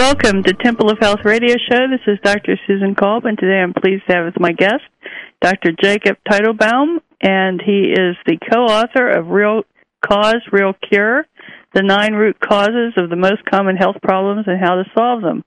Welcome to Temple of Health Radio Show. This is Dr. Susan Kolb, and today I'm pleased to have as my guest Dr. Jacob Teitelbaum, and he is the co-author of Real Cause, Real Cure, the 9 root causes of the most common health problems and how to solve them.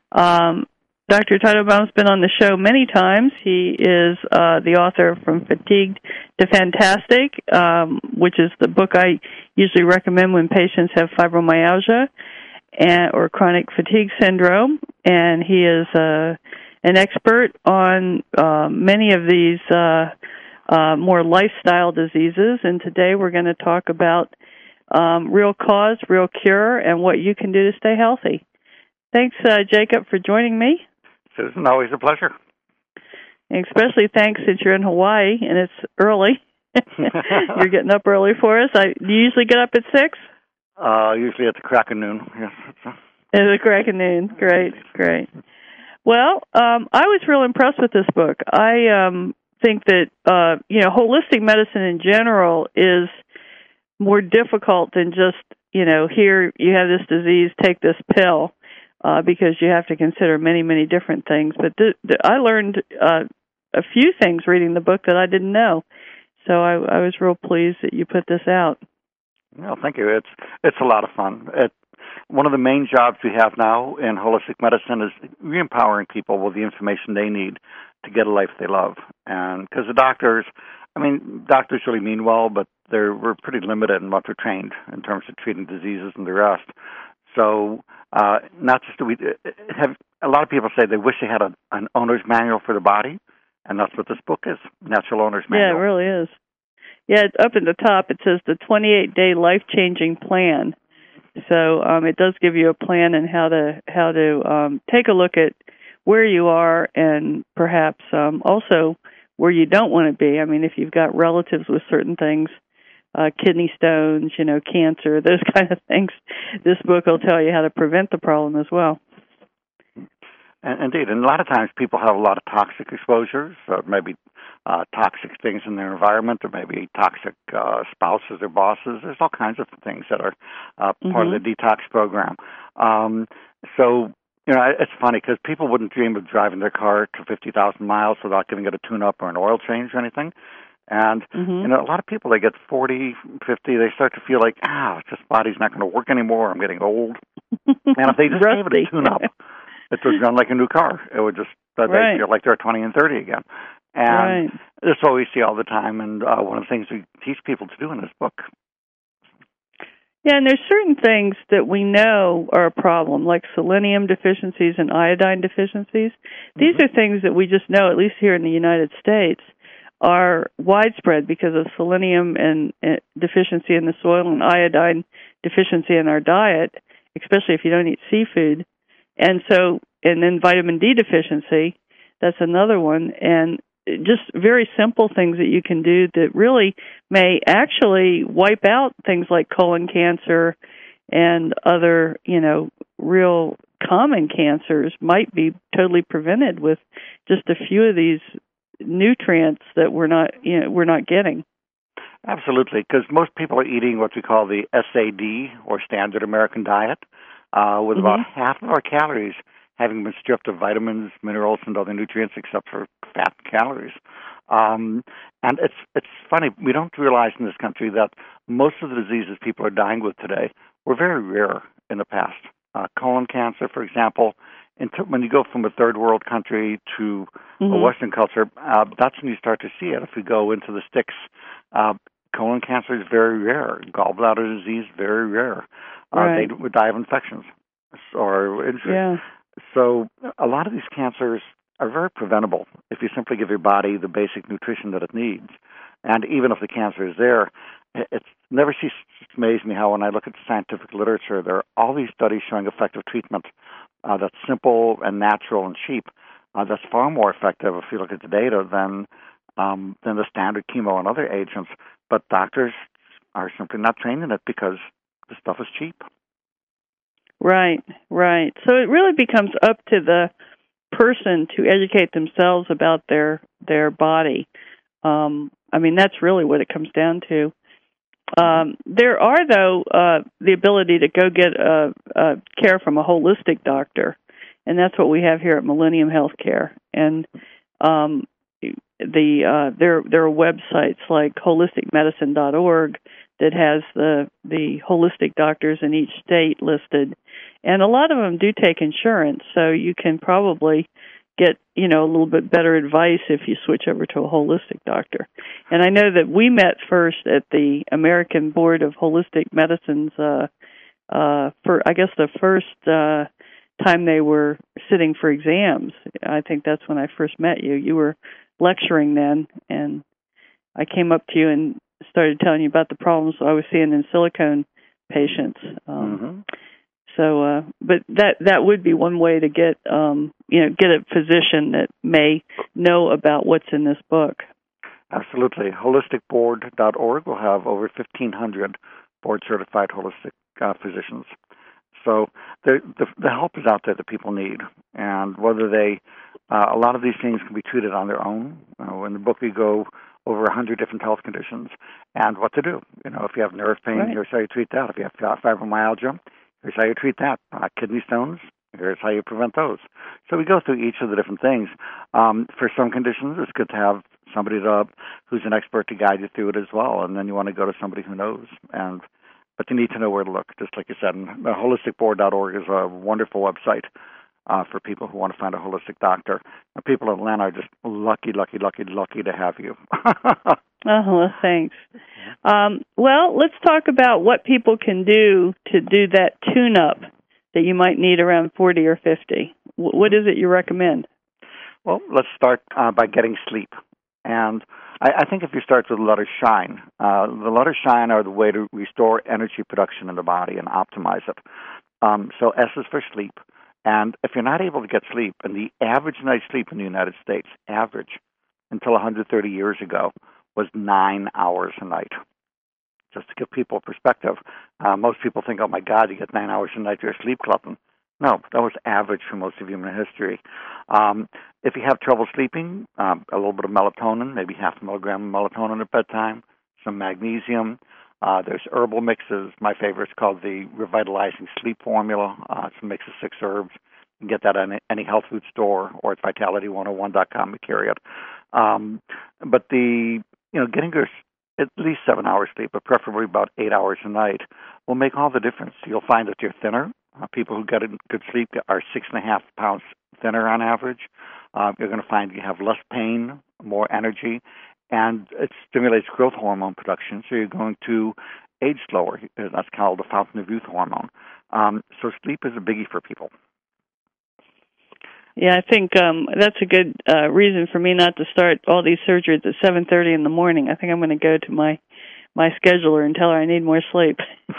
Dr. Teitelbaum's been on the show many times. He is the author From Fatigued to Fantastic, which is the book I usually recommend when patients have fibromyalgia or chronic fatigue syndrome, and he is an expert on many of these more lifestyle diseases, and today we're going to talk about Real Cause, Real Cure, and what you can do to stay healthy. Thanks, Jacob, for joining me. Susan, always a pleasure. And especially thanks since you're in Hawaii and it's early. You're getting up early for us. Do you usually get up at 6? Usually at the crack of noon, yes. At the crack of noon. Great. Well, I was real impressed with this book. I think that, holistic medicine in general is more difficult than just, here you have this disease, take this pill, because you have to consider many, many different things. But I learned a few things reading the book that I didn't know. So I was real pleased that you put this out. Well, thank you. It's a lot of fun. One of the main jobs we have now in holistic medicine is re-empowering people with the information they need to get a life they love. And because the doctors really mean well, but we're pretty limited in what they're trained in terms of treating diseases and the rest. So not just do we have a lot of people say they wish they had an owner's manual for the body, and that's what this book is, Natural Owner's Manual. Yeah, it really is. Yeah, up at the top it says the 28-day life-changing plan. So it does give you a plan and how to take a look at where you are and perhaps also where you don't want to be. I mean, if you've got relatives with certain things, kidney stones, cancer, those kind of things, this book will tell you how to prevent the problem as well. Indeed, and a lot of times people have a lot of toxic exposures, maybe toxic things in their environment, or maybe toxic spouses or bosses. There's all kinds of things that are part of the detox program. So, it's funny because people wouldn't dream of driving their car to 50,000 miles without giving it a tune-up or an oil change or anything. And, a lot of people, they get 40, 50, they start to feel like, this body's not going to work anymore, I'm getting old. And if they just gave it a tune-up, it would run like a new car. It would just, they feel like they're 20 and 30 again. And this is what we see all the time, and one of the things we teach people to do in this book. Yeah, and there's certain things that we know are a problem, like selenium deficiencies and iodine deficiencies. These are things that we just know, at least here in the United States, are widespread because of selenium and deficiency in the soil and iodine deficiency in our diet, especially if you don't eat seafood. And then vitamin D deficiency, that's another one. And just very simple things that you can do that really may actually wipe out things like colon cancer and other, real common cancers might be totally prevented with just a few of these nutrients that we're not getting. Absolutely, because most people are eating what we call the SAD, or Standard American Diet, with about half of our calories having been stripped of vitamins, minerals, and other nutrients except for fat and calories. And it's funny, we don't realize in this country that most of the diseases people are dying with today were very rare in the past. Colon cancer, for example, when you go from a third world country to a Western culture, that's when you start to see it. If we go into the sticks, colon cancer is very rare. Gallbladder disease, very rare. They would die of infections or injury. Yeah. So a lot of these cancers are very preventable if you simply give your body the basic nutrition that it needs. And even if the cancer is there, it's never ceases to amaze me how when I look at the scientific literature, there are all these studies showing effective treatment that's simple and natural and cheap. That's far more effective if you look at the data than the standard chemo and other agents. But doctors are simply not trained in it because the stuff is cheap. Right. So it really becomes up to the person to educate themselves about their body. That's really what it comes down to. There are, though, the ability to go get care from a holistic doctor, and that's what we have here at Millennium Healthcare. And there are websites like holisticmedicine.org that has the holistic doctors in each state listed, and a lot of them do take insurance, so you can probably get a little bit better advice if you switch over to a holistic doctor. And I know that we met first at the American Board of Holistic Medicine's for I guess the first time they were sitting for exams. I think that's when I first met you. You were lecturing then, and I came up to you and started telling you about the problems I was seeing in silicone patients. So, but that would be one way to get get a physician that may know about what's in this book. Absolutely. Holisticboard.org will have over 1,500 board-certified holistic physicians. So the help is out there that people need, and whether they a lot of these things can be treated on their own. In the book, we go over 100 different health conditions and what to do. If you have nerve pain, here's how you treat that. If you have fibromyalgia, here's how you treat that. Kidney stones, here's how you prevent those. So we go through each of the different things. For some conditions, it's good to have somebody who's an expert to guide you through it as well, and then you want to go to somebody who knows. But you need to know where to look, just like you said. And holisticboard.org is a wonderful website for people who want to find a holistic doctor. And people in Atlanta are just lucky to have you. Well, thanks. Well, let's talk about what people can do to do that tune-up that you might need around 40 or 50. What is it you recommend? Well, let's start by getting sleep. And I think if you start with the letter SHINE, the letters SHINE are the way to restore energy production in the body and optimize it. So S is for sleep. And if you're not able to get sleep, and the average night's sleep in the United States, average, until 130 years ago, was 9 hours a night. Just to give people perspective, most people think, oh my God, you get 9 hours a night, you're sleep clubbing. No, that was average for most of human history. If you have trouble sleeping, a little bit of melatonin, maybe half a milligram of melatonin at bedtime, some magnesium. There's herbal mixes. My favorite is called the Revitalizing Sleep Formula. It's a mix of 6 herbs. You can get that at any health food store or at Vitality101.com. We carry it. But getting at least 7 hours sleep, but preferably about 8 hours a night, will make all the difference. You'll find that you're thinner. People who get good sleep are 6.5 pounds thinner on average. You're going to find you have less pain, more energy, and it stimulates growth hormone production, so you're going to age slower. That's called the fountain of youth hormone. So sleep is a biggie for people. Yeah, I think that's a good reason for me not to start all these surgeries at 7:30 in the morning. I think I'm going to go to my scheduler and tell her I need more sleep.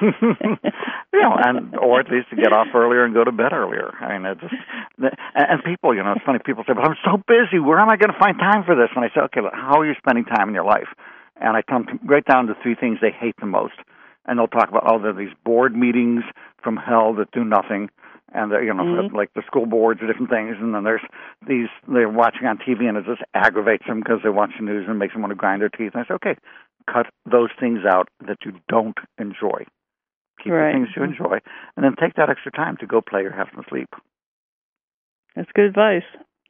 Or at least to get off earlier and go to bed earlier. I mean, and people, it's funny. People say, "But I'm so busy. Where am I going to find time for this?" And I say, "Okay, look, how are you spending time in your life?" And I come right down to 3 things they hate the most. And they'll talk about, there are these board meetings from hell that do nothing. And they're, like the school boards or different things, and then there's these they're watching on TV, and it just aggravates them because they watch the news and makes them want to grind their teeth. And I say, okay, cut those things out that you don't enjoy. Keep the things you enjoy, and then take that extra time to go play or have some sleep. That's good advice.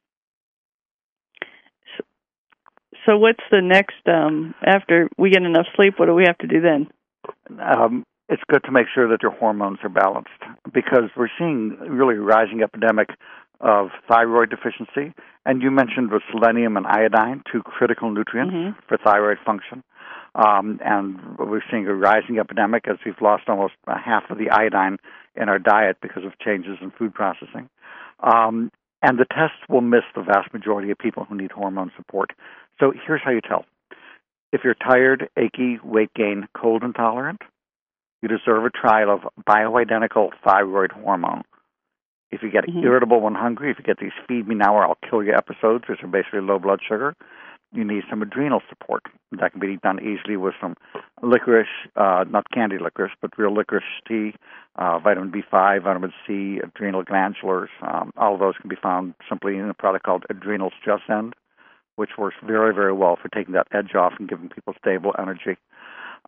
So what's the next, after we get enough sleep, what do we have to do then? It's good to make sure that your hormones are balanced, because we're seeing really a rising epidemic of thyroid deficiency. And you mentioned with selenium and iodine, 2 critical nutrients for thyroid function. And we're seeing a rising epidemic as we've lost almost half of the iodine in our diet because of changes in food processing. And the tests will miss the vast majority of people who need hormone support. So here's how you tell. If you're tired, achy, weight gain, cold intolerant, you deserve a trial of bioidentical thyroid hormone. If you get irritable when hungry, if you get these feed me now or I'll kill you episodes, which are basically low blood sugar, you need some adrenal support. That can be done easily with some licorice, not candy licorice, but real licorice tea, vitamin B5, vitamin C, adrenal glandulars. All of those can be found simply in a product called Adrenals Just End, which works very, very well for taking that edge off and giving people stable energy.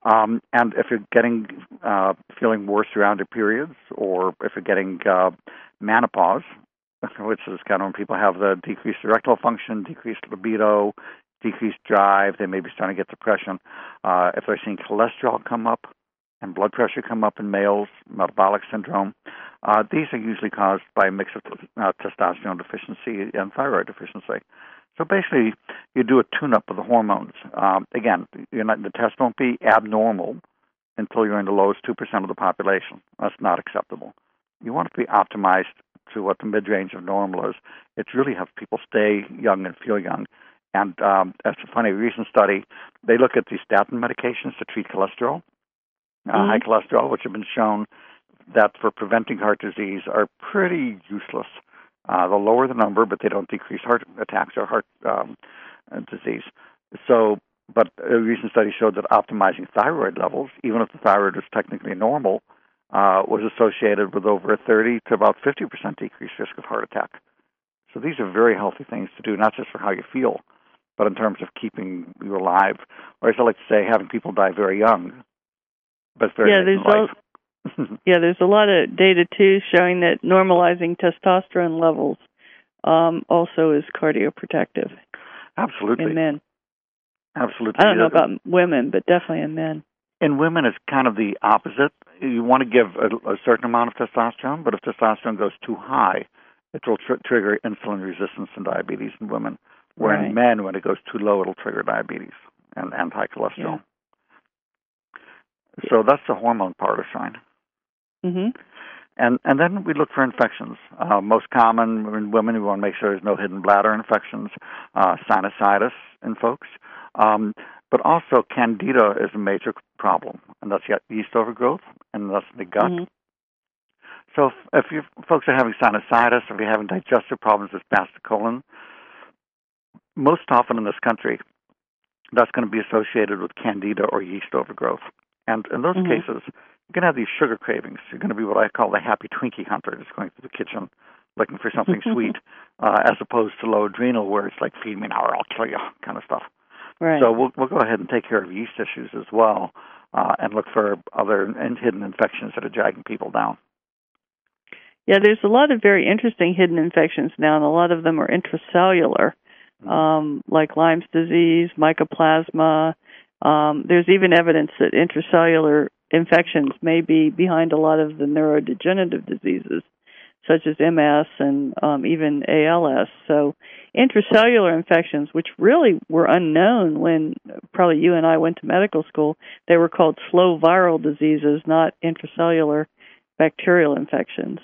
And if you're getting feeling worse around your periods, or if you're getting menopause, which is kind of when people have the decreased erectile function, decreased libido, decreased drive, they may be starting to get depression. If they're seeing cholesterol come up and blood pressure come up in males, metabolic syndrome, these are usually caused by a mix of testosterone deficiency and thyroid deficiency. So basically, you do a tune-up of the hormones. Again, the test won't be abnormal until you're in the lowest 2% of the population. That's not acceptable. You want it to be optimized to what the mid-range of normal is. It really helps people stay young and feel young. And that's a funny recent study. They look at these statin medications to treat cholesterol, high cholesterol, which have been shown that for preventing heart disease are pretty useless. They'll lower the number, but they don't decrease heart attacks or heart disease. So, but a recent study showed that optimizing thyroid levels, even if the thyroid was technically normal, was associated with over a 30 to about 50% decreased risk of heart attack. So these are very healthy things to do, not just for how you feel, but in terms of keeping you alive. Or as I like to say, having people die very young, but very late in life. There's a lot of data, too, showing that normalizing testosterone levels also is cardioprotective. Absolutely. In men. Absolutely. I don't know about women, but definitely in men. In women, it's kind of the opposite. You want to give a certain amount of testosterone, but if testosterone goes too high, it will trigger insulin resistance and diabetes in women. Where in men, when it goes too low, it'll trigger diabetes and high cholesterol. Yeah. So that's the hormone part of shine. Mm-hmm. And then we look for infections. Most common in women, we want to make sure there's no hidden bladder infections, sinusitis in folks. But also candida is a major problem, and that's yeast overgrowth, and that's the gut. Mm-hmm. So if you folks are having sinusitis, if you're having digestive problems with Basta colon, most often in this country, that's going to be associated with candida or yeast overgrowth. And in those cases, you're going to have these sugar cravings. You're going to be what I call the happy Twinkie hunter, just going through the kitchen looking for something sweet, as opposed to low adrenal, where it's like, feed me now or I'll kill you kind of stuff. Right. So we'll go ahead and take care of yeast issues as well, and look for other hidden infections that are dragging people down. Yeah, there's a lot of very interesting hidden infections now, and a lot of them are intracellular, like Lyme's disease, mycoplasma. There's even evidence that intracellular infections may be behind a lot of the neurodegenerative diseases, such as MS and even ALS. So intracellular infections, which really were unknown when probably you and I went to medical school, they were called slow viral diseases, not intracellular bacterial infections,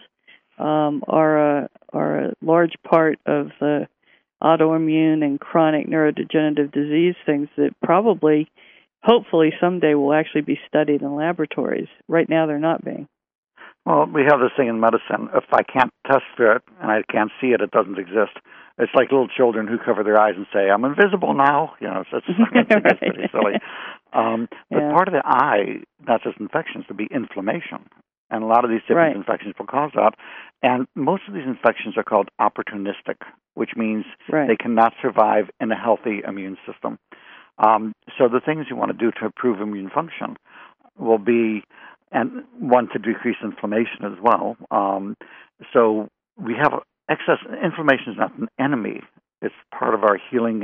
are a large part of the autoimmune and chronic neurodegenerative disease things that probably, hopefully, someday will actually be studied in laboratories. Right now, they're not being. Well, we have this thing in medicine. If I can't test for it and I can't see it, it doesn't exist. It's like little children who cover their eyes and say, I'm invisible now. It's pretty silly. But part of the eye, not just infections, would be inflammation. And a lot of these different infections will cause that. And most of these infections are called opportunistic, which means they cannot survive in a healthy immune system. So the things you want to do to improve immune function will be, and one, to decrease inflammation as well. So we have excess inflammation is not an enemy; it's part of our healing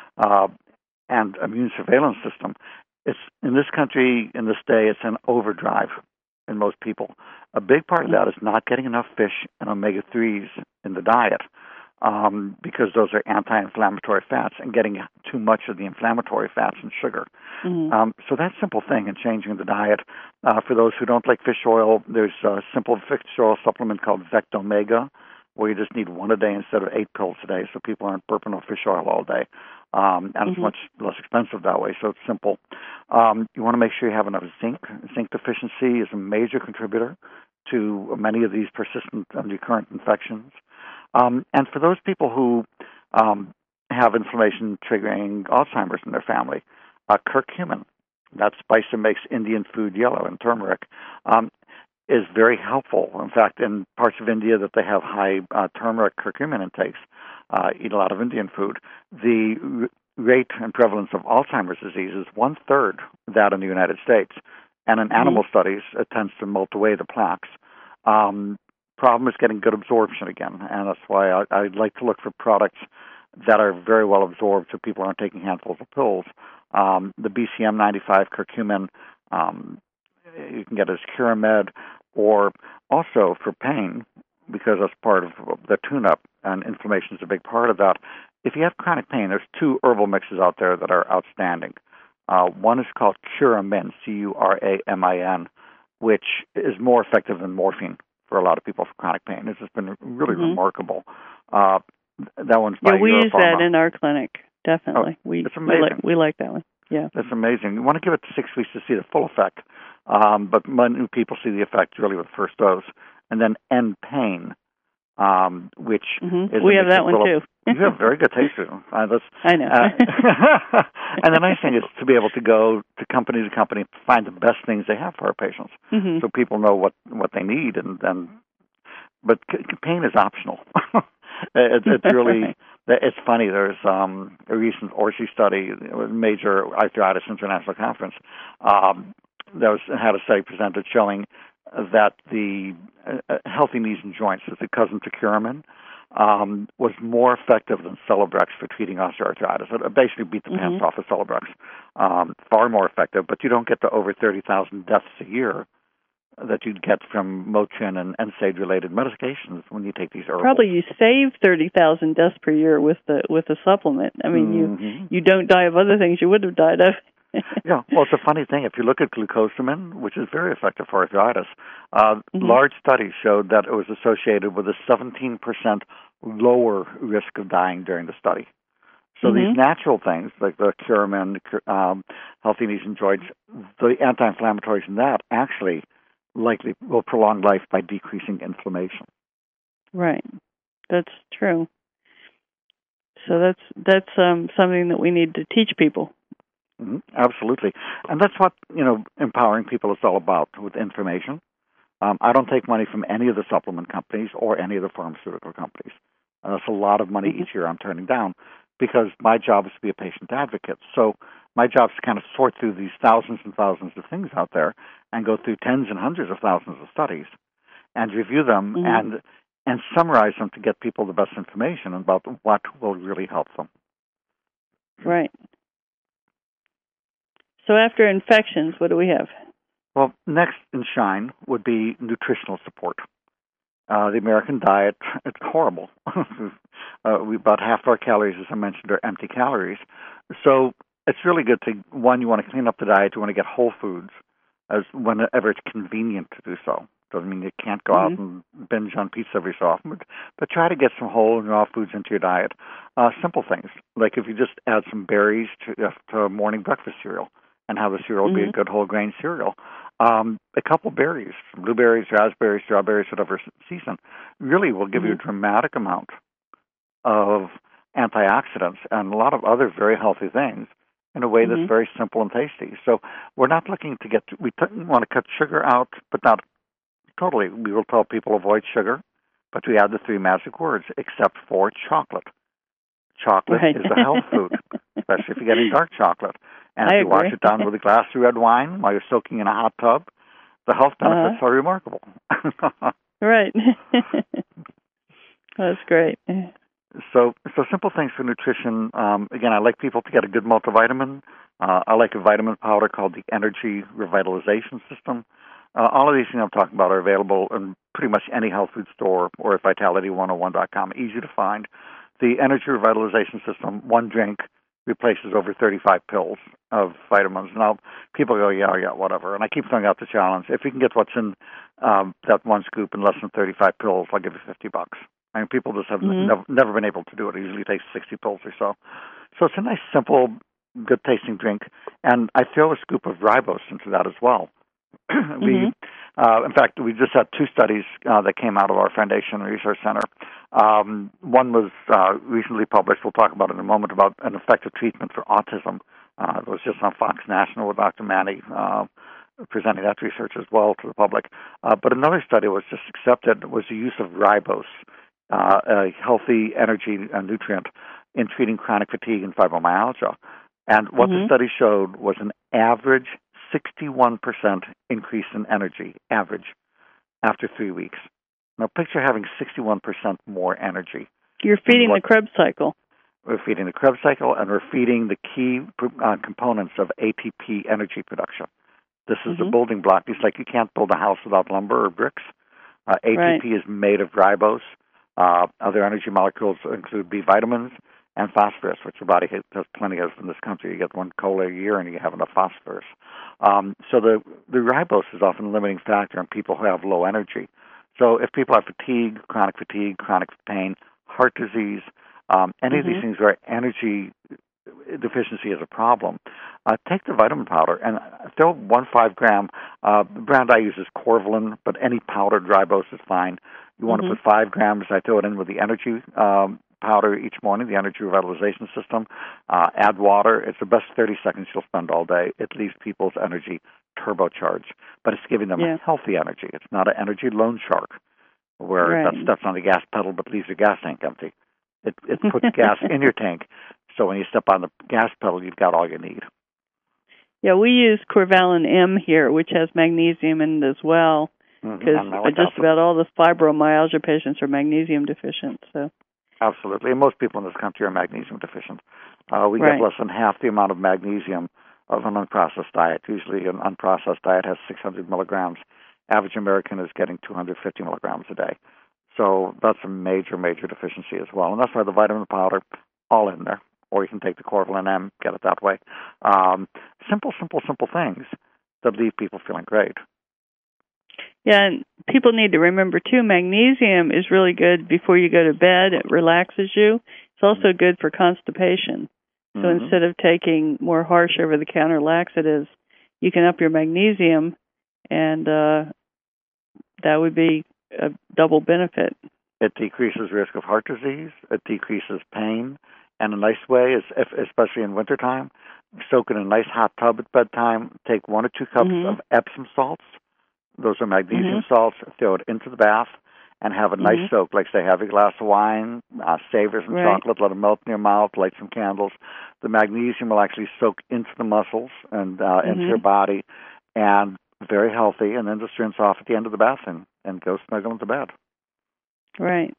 and immune surveillance system. It's in this country, in this day, it's an overdrive in most people. A big part of that is not getting enough fish and omega-3s in the diet. Because those are anti-inflammatory fats, and getting too much of the inflammatory fats and sugar. So that simple thing in changing the diet. For those who don't like fish oil, there's a simple fish oil supplement called Vectomega, where you just need one a day instead of 8 pills a day, so people aren't burping on fish oil all day. And it's much less expensive that way, so it's simple. You want to make sure you have enough zinc. Zinc deficiency is a major contributor to many of these persistent and recurrent infections. And for those people who have inflammation triggering Alzheimer's in their family, curcumin, that spice that makes Indian food yellow, and turmeric, is very helpful. In fact, in parts of India that they have high turmeric curcumin intakes, eat a lot of Indian food, the rate and prevalence of Alzheimer's disease is 1/3 data in the United States. And in animal studies, it tends to melt away the plaques. Problem is getting good absorption again, and that's why I like to look for products that are very well absorbed so people aren't taking handfuls of pills. The BCM95 curcumin, you can get as Curamed, or also for pain, because that's part of the tune-up, and inflammation is a big part of that. If you have chronic pain, there's 2 herbal mixes out there that are outstanding. One is called Curamin, Curamin, which is more effective than morphine for a lot of people for chronic pain. This has been really remarkable. That one's by we use Europharma. that in our clinic, definitely. It's amazing. We like that one. Yeah, that's amazing. You want to give it 6 weeks to see the full effect, but when people see the effect really with the first dose, and then end pain, which is we have that one too. You have very good taste. I know. And the nice thing is to be able to go to company to company, find the best things they have for our patients, so people know what they need. But pain is optional. It's really it's funny. There's a recent Orsi study, major arthritis international conference, had a study presented showing that the healthy knees and joints, as the cousin to Curamin, was more effective than Celebrex for treating osteoarthritis. It basically beat the pants off of Celebrex. Far more effective, but you don't get the over 30,000 deaths a year that you'd get from Motrin and NSAID-related medications when you take these herbals. Probably you save 30,000 deaths per year with the supplement. I mean, you don't die of other things you would have died of. Yeah, well, it's a funny thing. If you look at glucosamine, which is very effective for arthritis, large studies showed that it was associated with a 17% lower risk of dying during the study. So these natural things, like the Curamin, healthy knees and joints, the anti-inflammatories in that actually likely will prolong life by decreasing inflammation. Right. That's true. So that's something that we need to teach people. Absolutely. And that's what, empowering people is all about with information. I don't take money from any of the supplement companies or any of the pharmaceutical companies. That's a lot of money each year I'm turning down because my job is to be a patient advocate. So my job is to kind of sort through these thousands and thousands of things out there and go through tens and hundreds of thousands of studies and review them and summarize them to get people the best information about what will really help them. Right. So after infections, what do we have? Well, next in shine would be nutritional support. The American diet, it's horrible. About half our calories, as I mentioned, are empty calories. So it's really good to, one, you want to clean up the diet. You want to get whole foods as whenever it's convenient to do so. Doesn't mean you can't go out and binge on pizza every so often, but try to get some whole and raw foods into your diet. Simple things, like if you just add some berries to morning breakfast cereal, and have the cereal be a good whole grain cereal. A couple berries, blueberries, raspberries, strawberries, whatever season, really will give you a dramatic amount of antioxidants and a lot of other very healthy things in a way that's very simple and tasty. So we're not looking to we want to cut sugar out, but not totally. We will tell people avoid sugar, but we add the 3 magic words, except for chocolate. Chocolate is a health food, especially if you're getting dark chocolate. And if you wash it down with a glass of red wine while you're soaking in a hot tub, the health benefits are remarkable. Right. That's great. So simple things for nutrition. Again, I like people to get a good multivitamin. I like a vitamin powder called the Energy Revitalization System. All of these things I'm talking about are available in pretty much any health food store or at Vitality101.com. Easy to find. The Energy Revitalization System, one drink replaces over 35 pills of vitamins. Now, people go, yeah, whatever. And I keep throwing out the challenge. If you can get what's in that one scoop in less than 35 pills, I'll give you $50. I mean, people just have never been able to do it. It usually takes 60 pills or so. So it's a nice, simple, good-tasting drink. And I throw a scoop of ribose into that as well. In fact, we just had 2 studies that came out of our Foundation Research Center. One was recently published. We'll talk about it in a moment, about an effective treatment for autism. It was just on Fox National with Dr. Manny presenting that research as well to the public. But another study was just accepted was the use of ribose, a healthy energy nutrient, in treating chronic fatigue and fibromyalgia. And what the study showed was an average 61% increase in energy, average, after 3 weeks. Now, picture having 61% more energy. You're feeding the Krebs cycle. We're feeding the Krebs cycle, and we're feeding the key components of ATP energy production. This is the building block. It's like you can't build a house without lumber or bricks. ATP is made of ribose. Other energy molecules include B vitamins and phosphorus, which your body has plenty of in this country. You get one cola a year, and you have enough phosphorus. So the ribose is often a limiting factor in people who have low energy. So if people have fatigue, chronic pain, heart disease, any of these things where energy deficiency is a problem, take the vitamin powder and throw 1 5-gram. The brand I use is Corvalin, but any powdered ribose is fine. You want to put 5 grams. I throw it in with the energy powder each morning, the energy revitalization system. Add water. It's the best 30 seconds you'll spend all day. It leaves people's energy turbocharged, but it's giving them a healthy energy. It's not an energy loan shark where that steps on the gas pedal but leaves your gas tank empty. It puts gas in your tank, so when you step on the gas pedal, you've got all you need. Yeah, we use Corvalin M here, which has magnesium in it as well, because just about all the fibromyalgia patients are magnesium deficient. So, absolutely, and most people in this country are magnesium deficient. We get less than half the amount of magnesium of an unprocessed diet. Usually, an unprocessed diet has 600 milligrams. Average American is getting 250 milligrams a day. So that's a major deficiency as well. And that's why the vitamin powder, all in there. Or you can take the Corvalin M, get it that way. Simple things that leave people feeling great. Yeah, and people need to remember, too, magnesium is really good before you go to bed. It relaxes you. It's also good for constipation. So instead of taking more harsh over-the-counter laxatives, you can up your magnesium, and that would be a double benefit. It decreases risk of heart disease. It decreases pain. And a nice way is, especially in wintertime, soak in a nice hot tub at bedtime. Take 1 or 2 cups of Epsom salts. Those are magnesium salts. Throw it into the bath and have a nice soak. Like, say, have a glass of wine, savor some chocolate, let it melt in your mouth, light some candles. The magnesium will actually soak into the muscles and into your body, and very healthy. And then just rinse off at the end of the bath and go snuggle into bed. Right.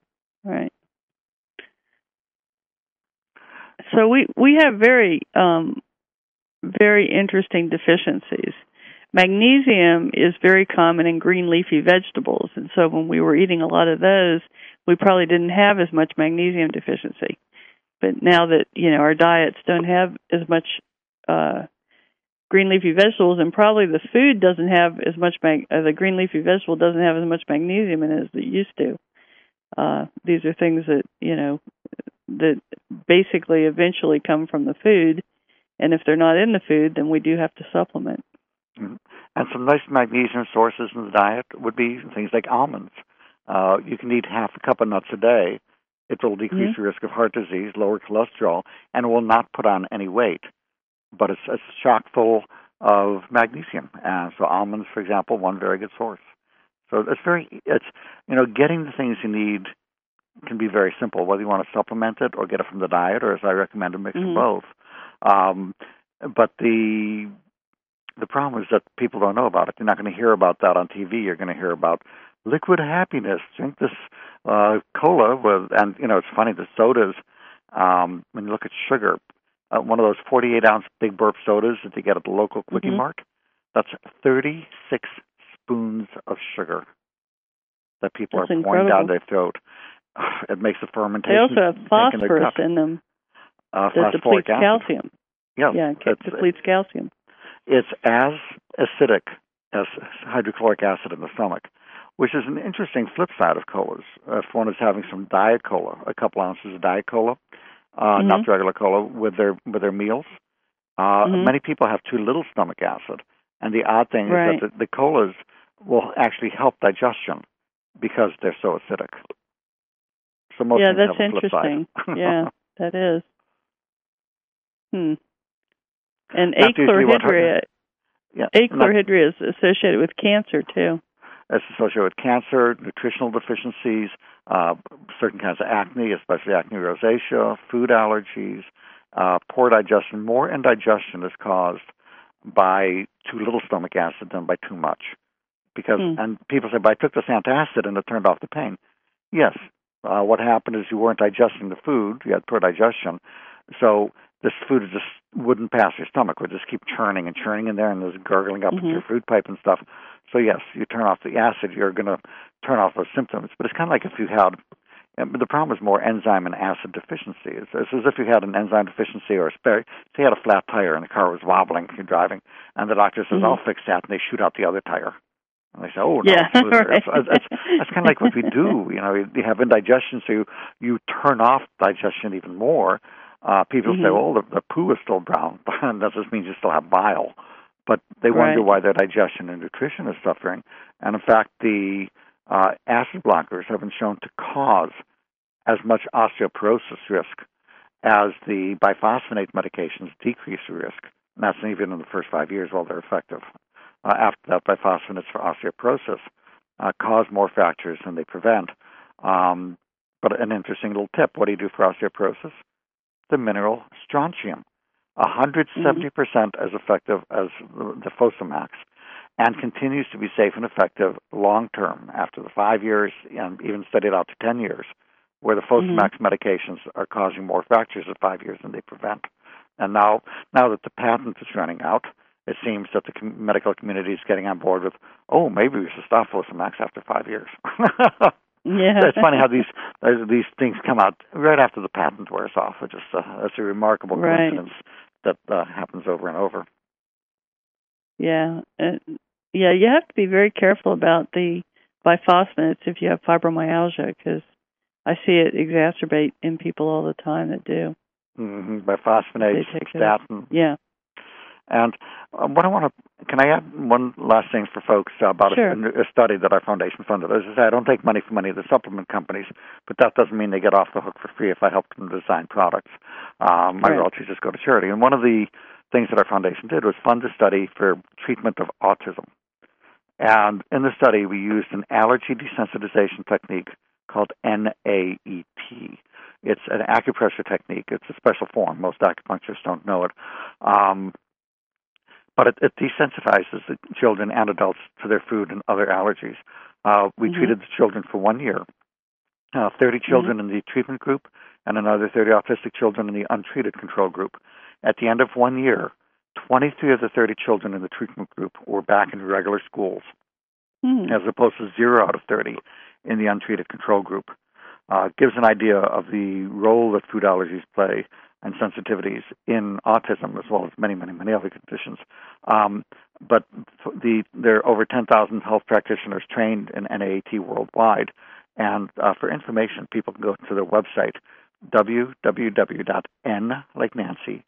So we have very interesting deficiencies. Magnesium is very common in green leafy vegetables, and so when we were eating a lot of those, we probably didn't have as much magnesium deficiency. But now that our diets don't have as much green leafy vegetables, and probably the food doesn't have as much the green leafy vegetable doesn't have as much magnesium in it as it used to. These are things that that basically eventually come from the food, and if they're not in the food, then we do have to supplement. And some nice magnesium sources in the diet would be things like almonds. You can eat half a cup of nuts a day. It will decrease the risk of heart disease, lower cholesterol, and it will not put on any weight. But it's chock full of magnesium. So almonds, for example, one very good source. So it's getting the things you need can be very simple, whether you want to supplement it or get it from the diet, or as I recommend, a mix of both. But the problem is that people don't know about it. You're not going to hear about that on TV. You're going to hear about liquid happiness. Drink this cola and it's funny, the sodas, when you look at sugar, one of those 48-ounce Big Burp sodas that you get at the local Quickie Mart, that's 36 spoons of sugar that people are pouring down their throat. It makes the fermentation. They also have phosphorus in them that depletes calcium. Yeah, it depletes calcium. It's as acidic as hydrochloric acid in the stomach, which is an interesting flip side of colas. If one is having some diet cola, a couple ounces of diet cola, not regular cola, with their meals, many people have too little stomach acid. And the odd thing is that the colas will actually help digestion because they're so acidic. So most things that's have a flip interesting. Side. Yeah, that is. And achlorhydria is associated with cancer, too. It's associated with cancer, nutritional deficiencies, certain kinds of acne, especially acne rosacea, food allergies, poor digestion. More indigestion is caused by too little stomach acid than by too much. Because and people say, but I took this antacid and it turned off the pain. Yes. What happened is you weren't digesting the food. You had poor digestion. So this food just wouldn't pass your stomach. It would just keep churning and churning in there, and there's gurgling up into your food pipe and stuff. So yes, you turn off the acid, you're going to turn off those symptoms. But it's kind of like if you had, the problem is more enzyme and acid deficiency. It's as if you had an enzyme deficiency or say you had a flat tire and the car was wobbling if you're driving, and the doctor says, I'll fix that, and they shoot out the other tire. And they say, oh, no, yeah, right. that's kind of like what we do. You have indigestion, so you turn off digestion even more. People say, well, the poo is still brown. That just means you still have bile. But they wonder why their digestion and nutrition is suffering. And in fact, the acid blockers have been shown to cause as much osteoporosis risk as the biphosphonate medications decrease the risk. And that's even in the first 5 years while they're effective. After that, biphosphonates for osteoporosis cause more fractures than they prevent. But an interesting little tip, what do you do for osteoporosis? The mineral strontium, 170% as effective as the Fosamax, and continues to be safe and effective long-term after the 5 years and even studied out to 10 years, where the Fosamax medications are causing more fractures at 5 years than they prevent. And now that the patent is running out, it seems that the medical community is getting on board with, maybe we should stop Fosamax after 5 years. Yeah, it's funny how these things come out right after the patent wears off. It's just it's a remarkable coincidence that happens over and over. Yeah, you have to be very careful about the biphosphonates if you have fibromyalgia, because I see it exacerbate in people all the time that do. Biphosphonate, statin. Yeah. And what can I add one last thing for folks about a study that our foundation funded? As I say, I don't take money from any of the supplement companies, but that doesn't mean they get off the hook for free if I help them design products. My royalties just go to charity. And one of the things that our foundation did was fund a study for treatment of autism. And in the study, we used an allergy desensitization technique called NAET. It's an acupressure technique. It's a special form. Most acupuncturists don't know it. But it desensitizes the children and adults to their food and other allergies. We treated the children for 1 year, 30 children in the treatment group and another 30 autistic children in the untreated control group. At the end of 1 year, 23 of the 30 children in the treatment group were back in regular schools, as opposed to 0 out of 30 in the untreated control group. Gives an idea of the role that food allergies play and sensitivities in autism, as well as many, many, many other conditions. But there are over 10,000 health practitioners trained in NAET worldwide. And for information, people can go to their website, www.n, like Nancy,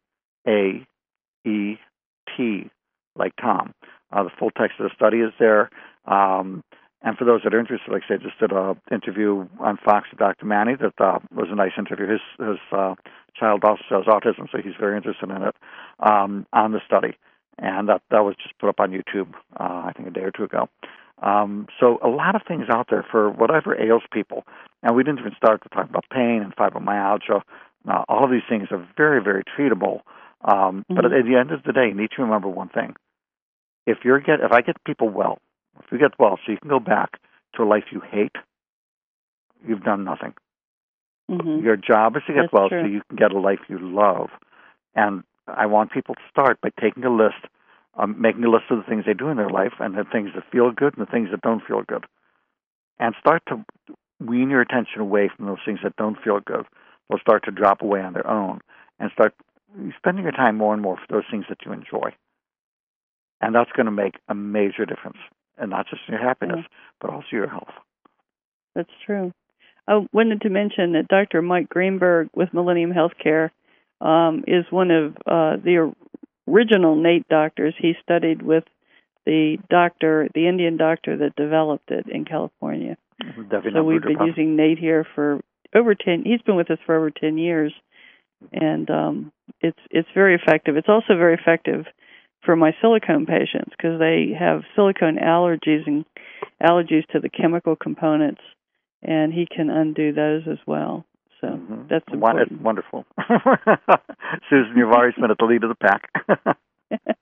AET, like Tom. The full text of the study is there. And for those that are interested, like I said, just did an interview on Fox with Dr. Manny that was a nice interview. His child also has autism, so he's very interested in it, on the study. And that was just put up on YouTube, I think a day or two ago. So a lot of things out there for whatever ails people. And we didn't even start to talk about pain and fibromyalgia. All of these things are very, very treatable. But at the end of the day, you need to remember one thing. If I get people well, if you get well so you can go back to a life you hate, you've done nothing. Your job is to get well so you can get a life you love. And I want people to start by taking a list, making a list of the things they do in their life and the things that feel good and the things that don't feel good. And start to wean your attention away from those things that don't feel good. They'll start to drop away on their own and start spending your time more and more for those things that you enjoy. And that's going to make a major difference. And not just your happiness, but also your health. That's true. I wanted to mention that Dr. Mike Greenberg with Millennium Healthcare is one of the original NAET doctors. He studied with the Indian doctor that developed it in California. So we've been using NAET here for over 10. He's been with us for over 10 years, and it's very effective. It's also very effective for my silicone patients because they have silicone allergies and allergies to the chemical components, and he can undo those as well. So that's important. It's wonderful. Susan, you've always been at the lead of the pack.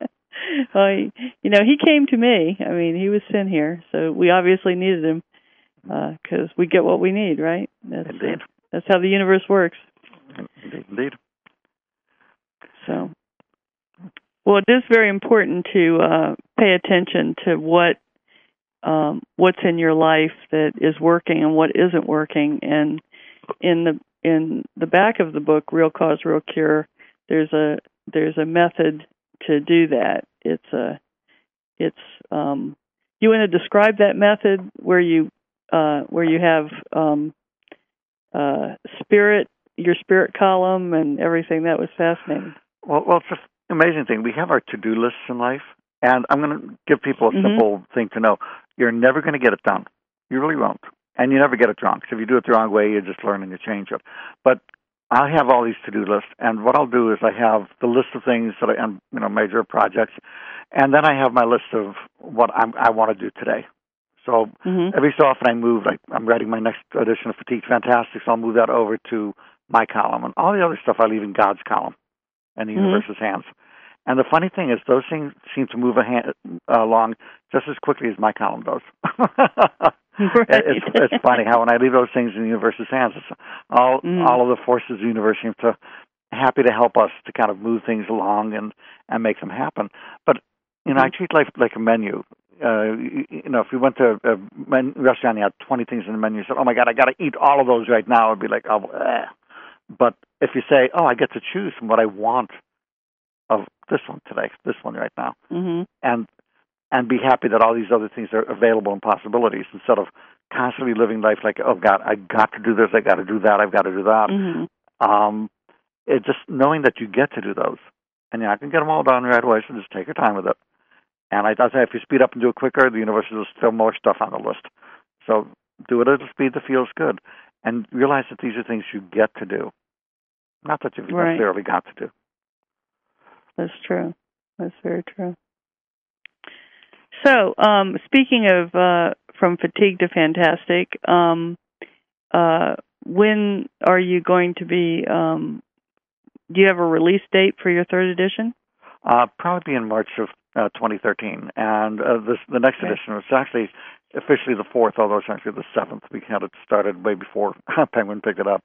He came to me. I mean, he was sent here, so we obviously needed him because we get what we need, right? Indeed. That's how the universe works. Indeed. So, well, it is very important to pay attention to what's in your life that is working and what isn't working. And in the back of the book, Real Cause, Real Cure, there's a method to do that. You want to describe that method where you have your spirit column and everything. That was fascinating. Well, it's just an amazing thing. We have our to-do lists in life, and I'm going to give people a simple thing to know. You're never going to get it done. You really won't. And you never get it wrong. So if you do it the wrong way, you just learn and you change it. But I have all these to-do lists, and what I'll do is I have the list of things that major projects, and then I have my list of what I want to do today. So every so often I move, like I'm writing my next edition of Fatigue Fantastic, so I'll move that over to my column, and all the other stuff I leave in God's column and the universe's hands. And the funny thing is, those things seem to move along just as quickly as my column does. Right. It's funny how when I leave those things in the universe's hands, all of the forces of the universe seem to happy to help us to kind of move things along and make them happen. But I treat life like a menu. If we went to a restaurant and you had 20 things in the menu, you said, "Oh my God, I got to eat all of those right now," it'd be like, "Oh." But if you say, "Oh, I get to choose from what I want of this one today, this one right now," and be happy that all these other things are available and possibilities, instead of constantly living life like, "Oh God, I got to do this, I got to do that, I've got to do that." It's just knowing that you get to do those, and I can get them all done right away. So just take your time with it. And I say, if you speed up and do it quicker, the universe will still more stuff on the list. So do it at a speed that feels good, and realize that these are things you get to do, not that you've necessarily got to do. That's true. That's very true. So, speaking of from fatigue to fantastic, when are you going to be? Do you have a release date for your third edition? Probably in March of 2013, and the next edition was actually officially the 4th, although it's actually the 7th. We had it started way before Penguin picked it up.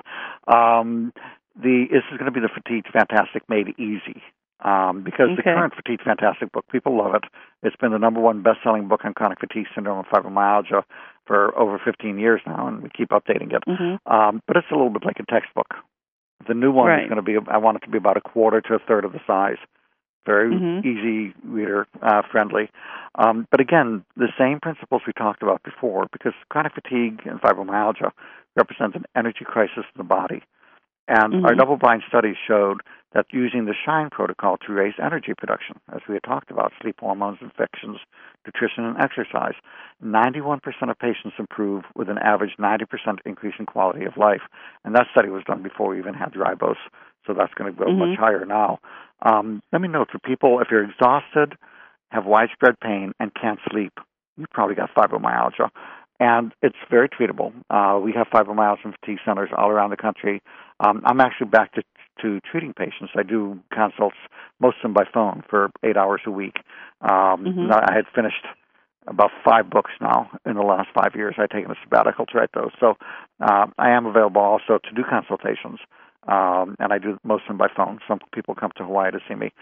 This is going to be the Fatigue Fantastic Made Easy, because the current Fatigue Fantastic book, people love it. It's been the #1 best-selling book on chronic fatigue syndrome and fibromyalgia for over 15 years now, and we keep updating it. But it's a little bit like a textbook. The new one is going to be, I want it to be about a quarter to a third of the size. Very easy reader, friendly. But again, the same principles we talked about before, because chronic fatigue and fibromyalgia represent an energy crisis in the body. And our double-blind studies showed that using the SHINE protocol to raise energy production, as we had talked about, sleep hormones, infections, nutrition, and exercise, 91% of patients improve with an average 90% increase in quality of life. And that study was done before we even had ribose, so that's going to go much higher now. Let me note for people, if you're exhausted, have widespread pain, and can't sleep, you've probably got fibromyalgia. And it's very treatable. We have fibromyalgia and fatigue centers all around the country. I'm actually back to treating patients. I do consults, most of them by phone, for 8 hours a week. I had finished about 5 books now in the last 5 years. I've taken a sabbatical to write those. So I am available also to do consultations. And I do most of them by phone. Some people come to Hawaii to see me,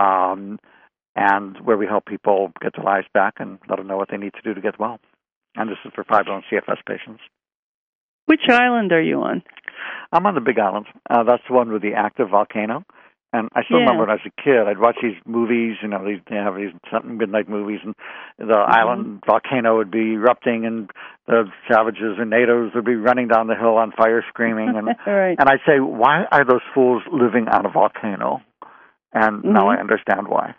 and where we help people get their lives back and let them know what they need to do to get well. And this is for fibro and CFS patients. Which island are you on? I'm on the Big Island. That's the one with the active volcano. And I still remember when I was a kid, I'd watch these movies, they have these midnight movies, and the island volcano would be erupting, and the savages or natives would be running down the hill on fire screaming. And and I'd say, why are those fools living on a volcano? And now I understand why.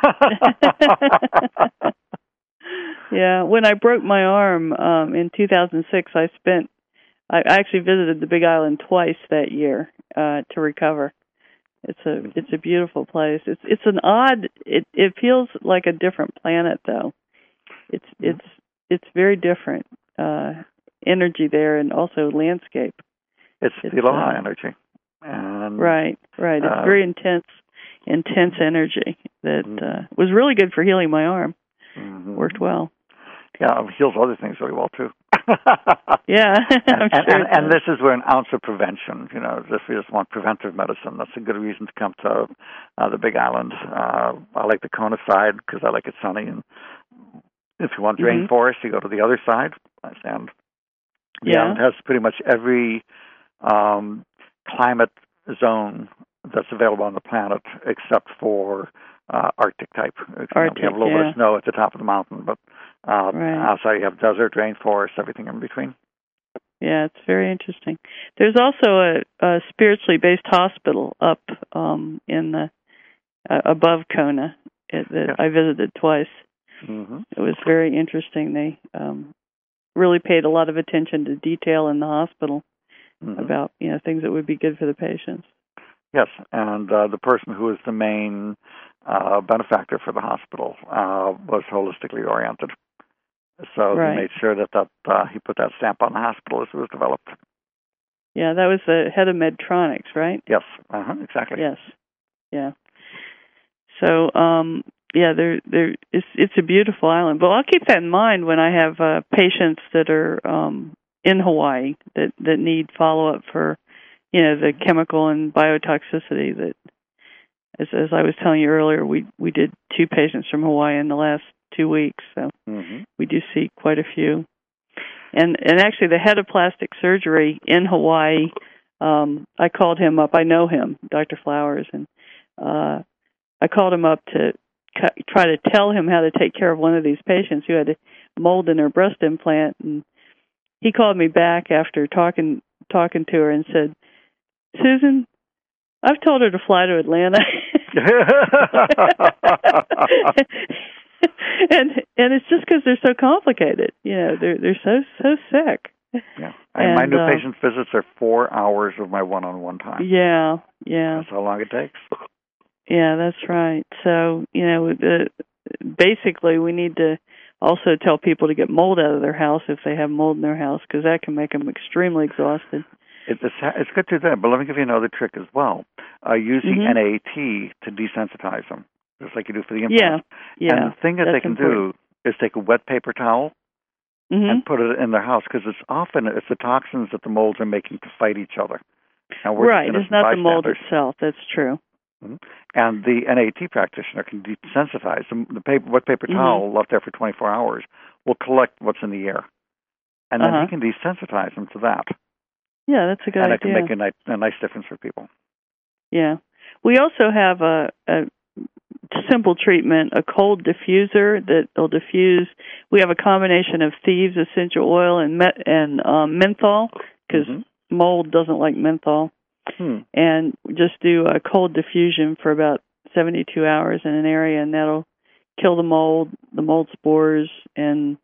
Yeah, when I broke my arm in 2006, I actually visited the Big Island twice that year to recover. It's a beautiful place. It's an odd. It feels like a different planet, though. It's very different energy there, and also landscape. It's the Aloha energy. And, right. It's very intense. intense energy that was really good for healing my arm. Worked well. Yeah, it heals other things really well too. Yeah, and this is where an ounce of prevention. If you just want preventive medicine, that's a good reason to come to the Big Island. I like the Kona side because I like it sunny, and if you want rainforest, you go to the other side. And the island has pretty much every climate zone that's available on the planet except for Arctic type. We have a little bit of snow at the top of the mountain, but outside you have desert, rainforest, everything in between. Yeah, it's very interesting. There's also a spiritually based hospital up in the above Kona that I visited twice. It was very interesting. They really paid a lot of attention to detail in the hospital about things that would be good for the patients. Yes, and the person who was the main benefactor for the hospital was holistically oriented. So he made sure that he put that stamp on the hospital as it was developed. Yeah, that was the head of Medtronics, right? Yes, exactly. Yes, yeah. So, it's a beautiful island. But I'll keep that in mind when I have patients that are in Hawaii that need follow-up for, the chemical and biotoxicity that, as I was telling you earlier, we did 2 patients from Hawaii in the last 2 weeks, so we do see quite a few. And actually, the head of plastic surgery in Hawaii, I called him up. I know him, Dr. Flowers, and I called him up to try to tell him how to take care of one of these patients who had mold in her breast implant. And he called me back after talking to her and said, "Susan, I've told her to fly to Atlanta." and it's just because they're so complicated. They're so sick. Yeah, and my new patient visits are 4 hours of my one-on-one time. Yeah. That's how long it takes. Yeah, that's right. So, basically we need to also tell people to get mold out of their house if they have mold in their house, because that can make them extremely exhausted. It's good to do that, but let me give you another trick as well. Using NAT to desensitize them, just like you do for the implant. Yeah. And the thing that they can do is take a wet paper towel and put it in their house, because it's the toxins that the molds are making to fight each other. And it's not the mold itself. That's true. And the NAT practitioner can desensitize them. The wet paper towel left there for 24 hours will collect what's in the air, and then he can desensitize them to that. Yeah, that's a good idea. And it can make a nice difference for people. Yeah. We also have a simple treatment, a cold diffuser that will diffuse. We have a combination of Thieves essential oil and menthol, because mold doesn't like menthol. And just do a cold diffusion for about 72 hours in an area, and that'll kill the mold spores, and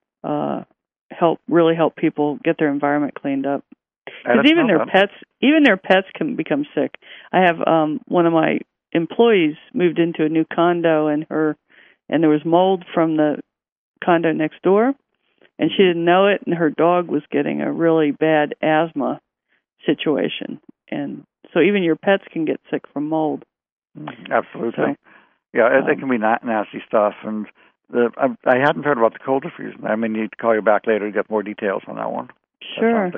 help people get their environment cleaned up. Because even their pets can become sick. I have one of my employees moved into a new condo, and there was mold from the condo next door, and she didn't know it, and her dog was getting a really bad asthma situation. And so even your pets can get sick from mold. Absolutely. It can be nasty stuff. And I hadn't heard about the cold diffusion. I may need to call you back later to get more details on that one. Sure,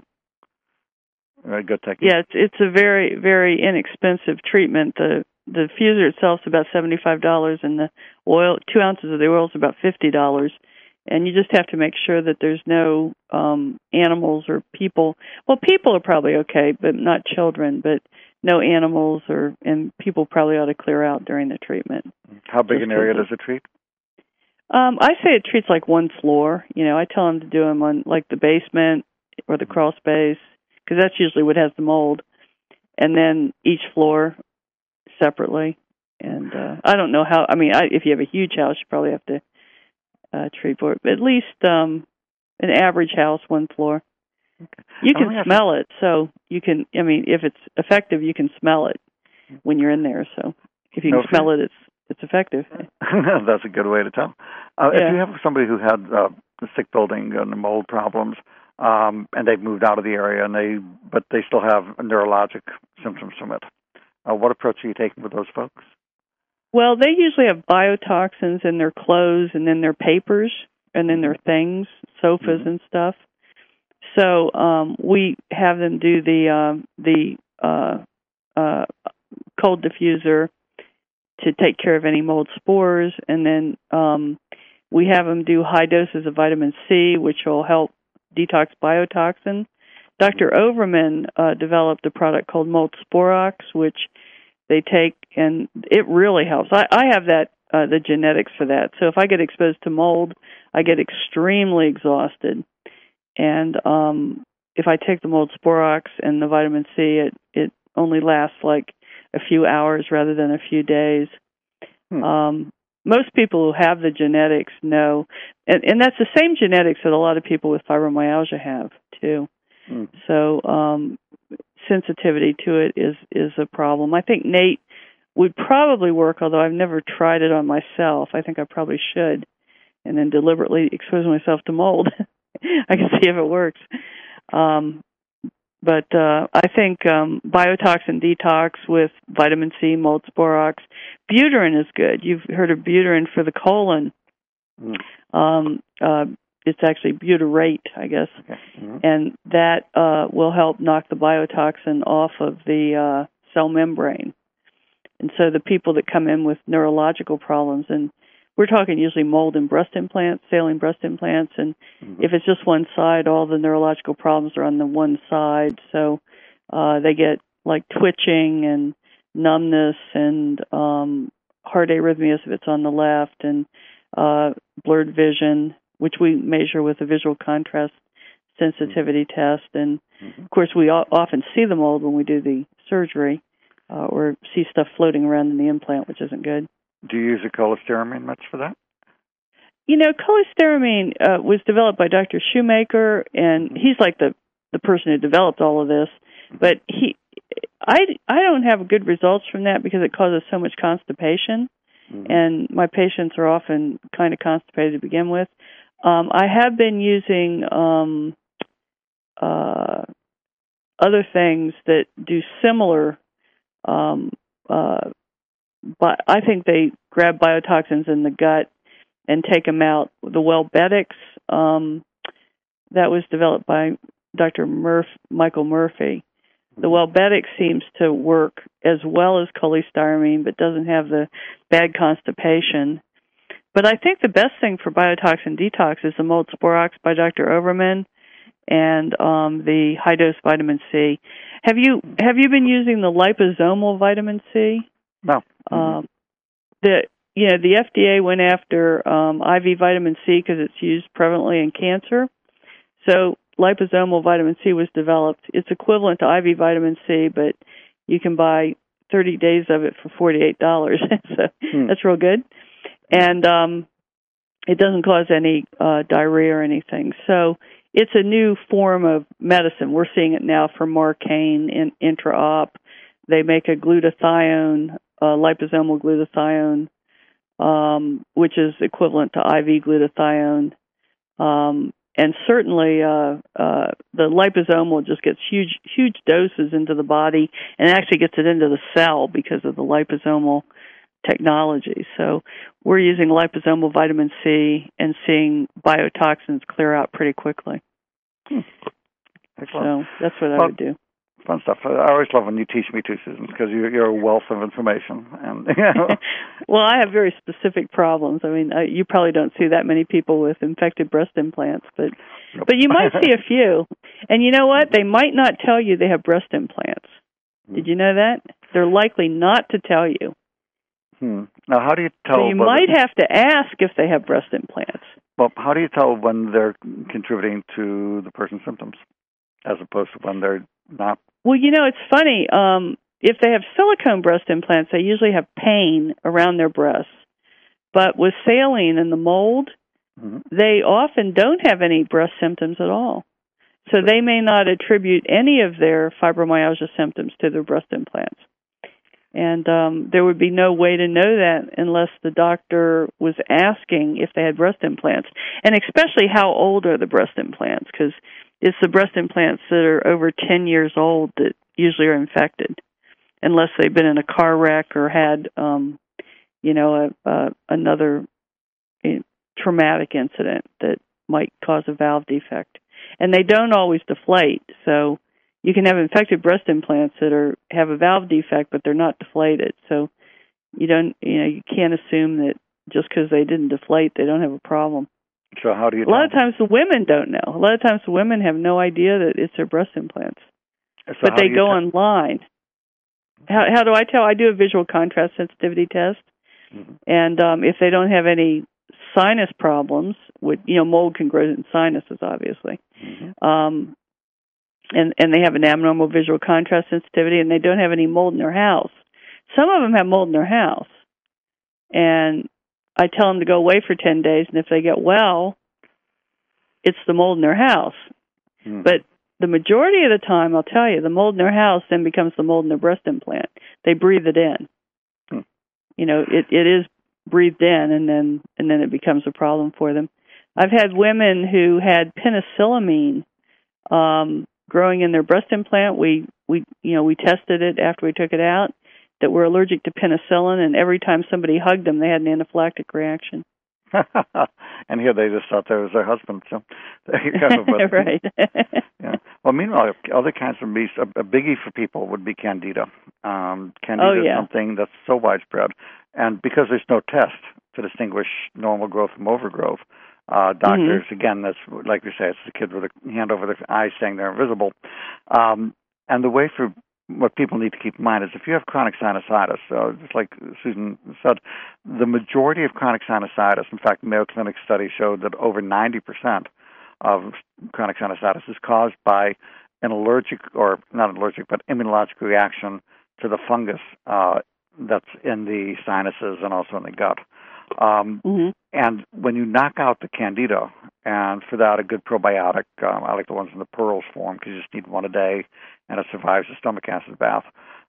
very good technique. Yeah, it's a very, very inexpensive treatment. The diffuser itself is about $75, and the oil, 2 ounces of the oil, is about $50. And you just have to make sure that there's no animals or people. Well, people are probably okay, but not children. But no animals, and people probably ought to clear out during the treatment. How big an area does it treat? I say it treats like one floor. I tell them to do them on like the basement or the crawl space, because that's usually what has the mold, and then each floor separately. And I don't know how. I mean, if you have a huge house, you probably have to treat for it. But at least an average house, one floor. Okay. You can smell it, so you can. I mean, if it's effective, you can smell it when you're in there. So if you can smell it, it's effective. That's a good way to tell. If you have somebody who had a sick building and mold problems, and they've moved out of the area, but they still have neurologic symptoms from it, What approach are you taking with those folks? Well, they usually have biotoxins in their clothes and in their papers and in their things, sofas and stuff. So we have them do the cold diffuser to take care of any mold spores, and then we have them do high doses of vitamin C, which will help detox biotoxin. Dr. Overman developed a product called Mold Sporox, which they take, and it really helps. I have that the genetics for that. So if I get exposed to mold, I get extremely exhausted. And if I take the Mold Sporox and the vitamin C, it only lasts like a few hours rather than a few days. Most people who have the genetics know, and that's the same genetics that a lot of people with fibromyalgia have too. So sensitivity to it is a problem. I think Nate would probably work, although I've never tried it on myself. I think I probably should, and then deliberately expose myself to mold. I can see if it works. But I think biotoxin detox with vitamin C, Mold Sporox. Butyrine is good. You've heard of butyrine for the colon. It's actually butyrate, I guess. Okay. And that will help knock the biotoxin off of the cell membrane. And so the people that come in with neurological problems, and we're talking usually mold in breast implants, saline breast implants, and if it's just one side, all the neurological problems are on the one side. So they get like twitching and numbness and heart arrhythmias if it's on the left, and blurred vision, which we measure with a visual contrast sensitivity test. And, of course, we often see the mold when we do the surgery or see stuff floating around in the implant, which isn't good. Do you use a cholestyramine much for that? You know, cholestyramine was developed by Dr. Shoemaker, and he's like the person who developed all of this. But I don't have good results from that because it causes so much constipation, and my patients are often kind of constipated to begin with. I have been using other things that do similar, but I think they grab biotoxins in the gut and take them out. The Wellbetics, that was developed by Dr. Michael Murphy. The Wellbetics seems to work as well as cholestyramine, but doesn't have the bad constipation. But I think the best thing for biotoxin detox is the Mold Sporox by Dr. Overman and the high-dose vitamin C. Have you been using the liposomal vitamin C? No. The FDA went after IV vitamin C because it's used prevalently in cancer. So liposomal vitamin C was developed. It's equivalent to IV vitamin C, but you can buy 30 days of it for $48. So that's real good. And it doesn't cause any diarrhea or anything. So it's a new form of medicine. We're seeing it now for Marcaine in intra-op. They make a glutathione, liposomal glutathione, which is equivalent to IV glutathione. And certainly the liposomal just gets huge doses into the body and actually gets it into the cell because of the liposomal technology. So we're using liposomal vitamin C and seeing biotoxins clear out pretty quickly. So that's what I would do. Fun stuff. I always love when you teach me too, Susan, because you're a wealth of information. And well, I have very specific problems. I mean, you probably don't see that many people with infected breast implants, but you might see a few. And you know what? They might not tell you they have breast implants. Did you know that? They're likely not to tell you. Now, how do you tell? So you might have to ask if they have breast implants. Well, how do you tell when they're contributing to the person's symptoms as opposed to when they're not? Well, you know, it's funny. If they have silicone breast implants, they usually have pain around their breasts. But with saline and the mold, they often don't have any breast symptoms at all. So they may not attribute any of their fibromyalgia symptoms to their breast implants. And there would be no way to know that unless the doctor was asking if they had breast implants. And especially how old are the breast implants, because it's the breast implants that are over 10 years old that usually are infected. unless they've been in a car wreck or had, another traumatic incident that might cause a valve defect. And they don't always deflate, so you can have infected breast implants that have a valve defect, but they're not deflated. So you can't assume that just because they didn't deflate, they don't have a problem. So how do you? A lot of times the women don't know. A lot of times the women have no idea that it's their breast implants, but they go online. How do I tell? I do a visual contrast sensitivity test, and if they don't have any sinus problems, mold can grow in sinuses, obviously, and they have an abnormal visual contrast sensitivity, and they don't have any mold in their house. Some of them have mold in their house, and I tell them to go away for 10 days, and if they get well, it's the mold in their house. But the majority of the time, I'll tell you, the mold in their house then becomes the mold in their breast implant. They breathe it in. It is breathed in, and then it becomes a problem for them. I've had women who had penicillamine growing in their breast implant. We tested it after we took it out, that were allergic to penicillin, and every time somebody hugged them, they had an anaphylactic reaction. And here they just thought that was their husband. So there you go. But, right. Yeah. Well, meanwhile, other kinds of yeast, a biggie for people would be Candida. Candida is something that's so widespread, and because there's no test to distinguish normal growth from overgrowth, doctors, again, that's like we say, it's the kid with a hand over the eye saying they're invisible. And the way for what people need to keep in mind is if you have chronic sinusitis, just like Susan said, the majority of chronic sinusitis, in fact, Mayo Clinic study showed that over 90% of chronic sinusitis is caused by an immunologic reaction to the fungus that's in the sinuses and also in the gut. And when you knock out the Candida, and for that a good probiotic, I like the ones in the pearls form because you just need one a day, and it survives the stomach acid bath.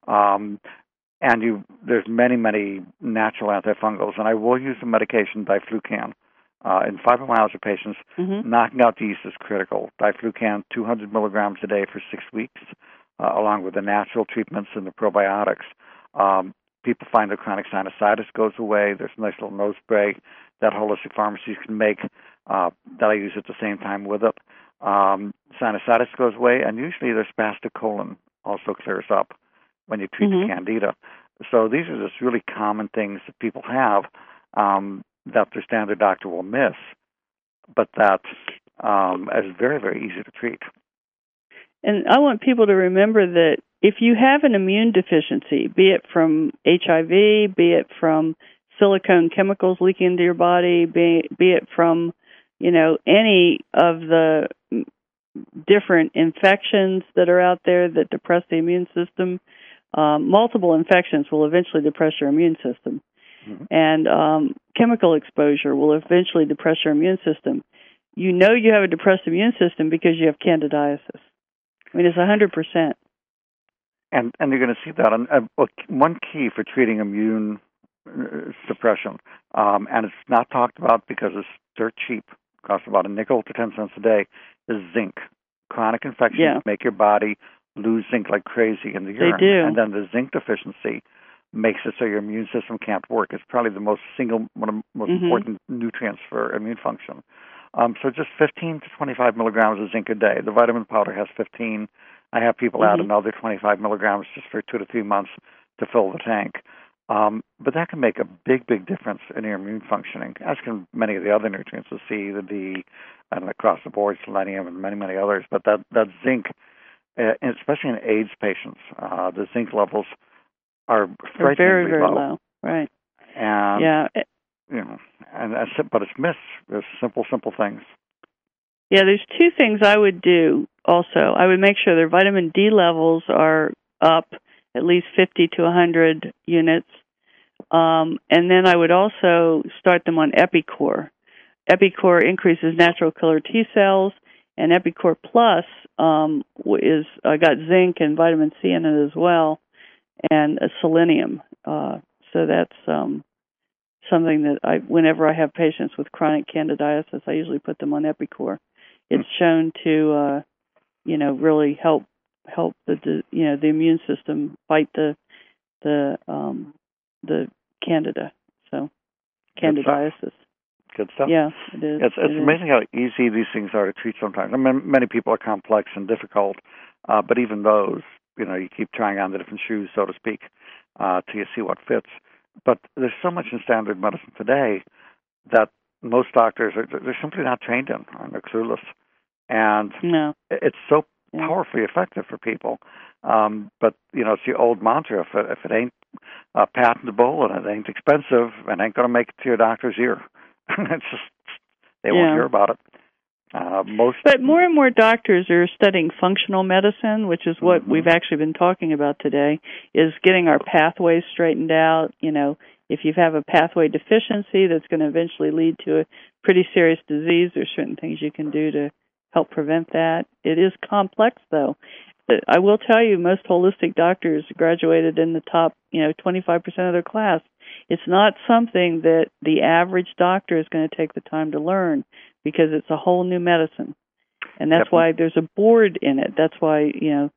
And there's many natural antifungals, and I will use the medication Diflucan. In fibromyalgia patients, knocking out the yeast is critical. Diflucan, 200 milligrams a day for 6 weeks, along with the natural treatments and the probiotics. People find that chronic sinusitis goes away. There's a nice little nose spray that holistic pharmacies can make that I use at the same time with it. Sinusitis goes away, and usually their spastic colon also clears up when you treat the Candida. So these are just really common things that people have that their standard doctor will miss, but that is very, very easy to treat. And I want people to remember that if you have an immune deficiency, be it from HIV, be it from silicone chemicals leaking into your body, be it from, any of the different infections that are out there that depress the immune system, multiple infections will eventually depress your immune system. And chemical exposure will eventually depress your immune system. You know you have a depressed immune system because you have candidiasis. I mean, it's 100%. And you're going to see that. And one key for treating immune suppression, and it's not talked about because it's dirt cheap, costs about a nickel to 10 cents a day, is zinc. Chronic infections make your body lose zinc like crazy in the urine. They do. And then the zinc deficiency makes it so your immune system can't work. It's probably the one of the most important nutrients for immune function. So just 15 to 25 milligrams of zinc a day. The vitamin powder has 15. I have people add another 25 milligrams just for 2 to 3 months to fill the tank. But that can make a big, big difference in your immune functioning, as can many of the other nutrients, the C, the D, and across the board, selenium, and many, many others. But that zinc, especially in AIDS patients, the zinc levels are frighteningly very, very low. Right. And, but it's missed. There's simple things. Yeah, there's two things I would do also. I would make sure their vitamin D levels are up at least 50 to 100 units. And then I would also start them on Epicor. Epicor increases natural killer T cells, and Epicor Plus got zinc and vitamin C in it as well, and selenium. So that's something that whenever I have patients with chronic candidiasis, I usually put them on Epicor. It's shown to, really help the immune system fight the the Candida. So candidiasis. Good stuff. Yeah, it is. It's amazing how easy these things are to treat sometimes. I mean, many people are complex and difficult, but even those, you keep trying on the different shoes, so to speak, till you see what fits. But there's so much in standard medicine today that most doctors they're simply not trained in, and they're clueless. And it's so powerfully effective for people. But, it's the old mantra, if it ain't patentable and it ain't expensive, it ain't going to make it to your doctor's ear. It's just, they won't hear about it. But more and more doctors are studying functional medicine, which is what we've actually been talking about today, is getting our pathways straightened out. If you have a pathway deficiency that's going to eventually lead to a pretty serious disease, there's certain things you can do to help prevent that. It is complex, though. I will tell you, most holistic doctors graduated in the top, 25% of their class. It's not something that the average doctor is going to take the time to learn because it's a whole new medicine. And that's why there's a board in it. That's why,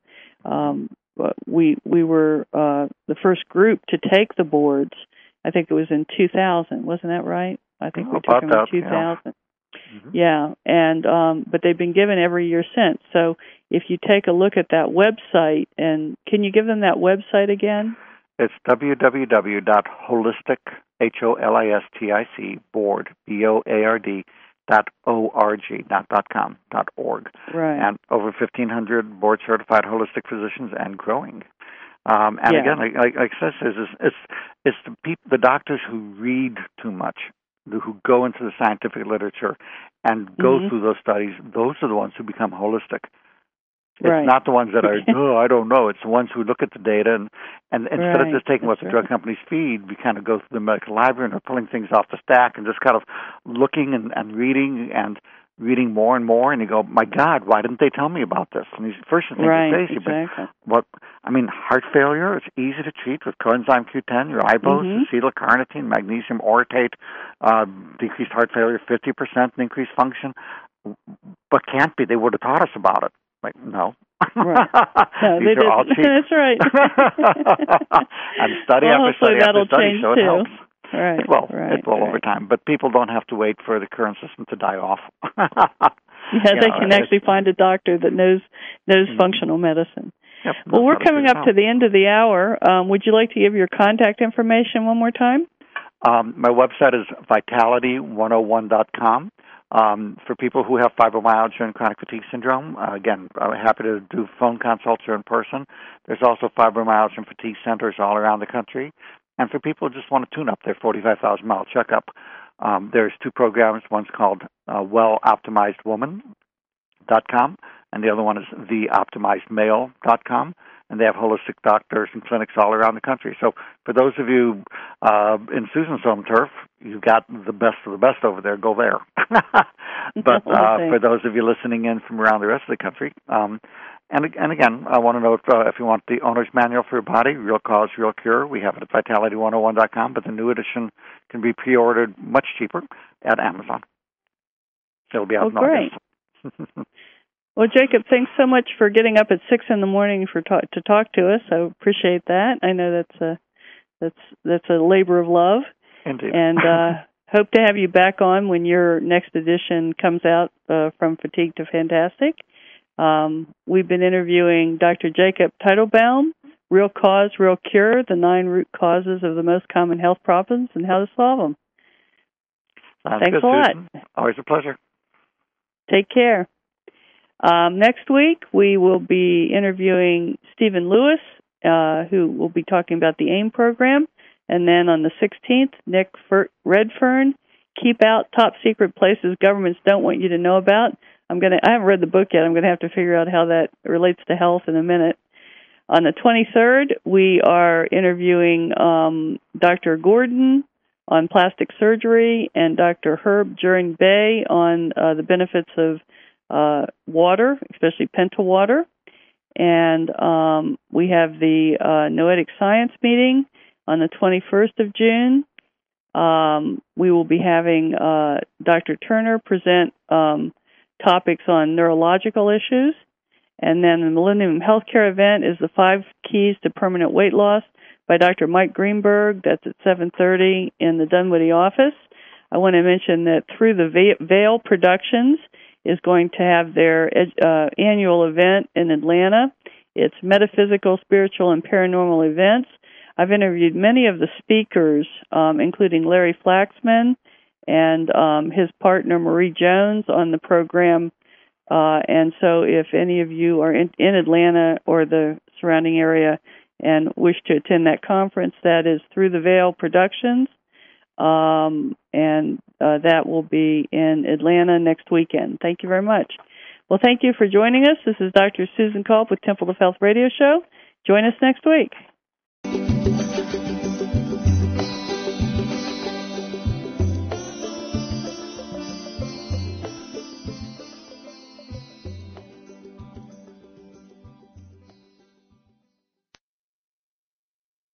we were the first group to take the boards. I think it was in 2000. Wasn't that right? I think we took them in 2000. Yeah, and but they've been given every year since. So if you take a look at that website, and can you give them that website again? It's www.holistic, HOLISTIC, board, BOARD, .org, not .com, .org. Right. And over 1,500 board-certified holistic physicians and growing. Again, like I said, it's the doctors who read too much, who go into the scientific literature and go through those studies. Those are the ones who become holistic. It's not the ones that are, I don't know. It's the ones who look at the data and instead of just taking what the drug companies feed, we kind of go through the medical library and are pulling things off the stack and just kind of looking and reading more and more. And you go, my God, why didn't they tell me about this? And you first think you're crazy. Exactly. But heart failure, it's easy to treat with coenzyme Q10, your ribose, acetyl-carnitine, magnesium orotate, decreased heart failure, 50% and increased function. But can't be. They would have taught us about it. Like, no. Right. No, These are all cheap. That's right. And study after study after study, so it too. helps. Right. It will over time. But people don't have to wait for the current system to die off. They can actually find a doctor that knows functional medicine. Yep, well, we're coming up to the end of the hour. Would you like to give your contact information one more time? My website is vitality101.com. For people who have fibromyalgia and chronic fatigue syndrome, again, I'm happy to do phone consults or in person. There's also fibromyalgia and fatigue centers all around the country. And for people who just want to tune up their 45,000-mile checkup, there's two programs. One's called WellOptimizedWoman.com, and the other one is TheOptimizedMale.com. And they have holistic doctors and clinics all around the country. So for those of you in Susan's home turf, you've got the best of the best over there. Go there. But for those of you listening in from around the rest of the country, and again, I want to know if you want the owner's manual for your body, Real Cause, Real Cure, we have it at Vitality101.com, but the new edition can be pre-ordered much cheaper at Amazon. It'll be out in August. Well, Jacob, thanks so much for getting up at 6 in the morning to talk to us. I appreciate that. I know that's a labor of love. Indeed. And hope to have you back on when your next edition comes out from Fatigue to Fantastic. We've been interviewing Dr. Jacob Teitelbaum, Real Cause, Real Cure, the 9 root causes of the most common health problems and how to solve them. Thanks a lot. Susan. Always a pleasure. Take care. Next week, we will be interviewing Stephen Lewis, who will be talking about the AIM program. And then on the 16th, Nick Redfern, Keep Out Top Secret Places Governments Don't Want You to Know About. I haven't read the book yet. I'm going to have to figure out how that relates to health in a minute. On the 23rd, we are interviewing Dr. Gordon on plastic surgery and Dr. Herb Juring Bay on the benefits of water, especially Penta water. And we have the Noetic Science meeting on the 21st of June. We will be having Dr. Turner present topics on neurological issues. And then the Millennium Healthcare event is the 5 keys to permanent weight loss by Dr. Mike Greenberg. That's at 7:30 in the Dunwoody office. I want to mention that Through the Veil Productions is going to have their annual event in Atlanta. It's metaphysical, spiritual, and paranormal events. I've interviewed many of the speakers, including Larry Flaxman and his partner Marie Jones on the program. And so if any of you are in Atlanta or the surrounding area and wish to attend that conference, that is Through the Veil Productions. And that will be in Atlanta next weekend. Thank you very much. Well, thank you for joining us. This is Dr. Susan Culp with Temple of Health Radio Show. Join us next week.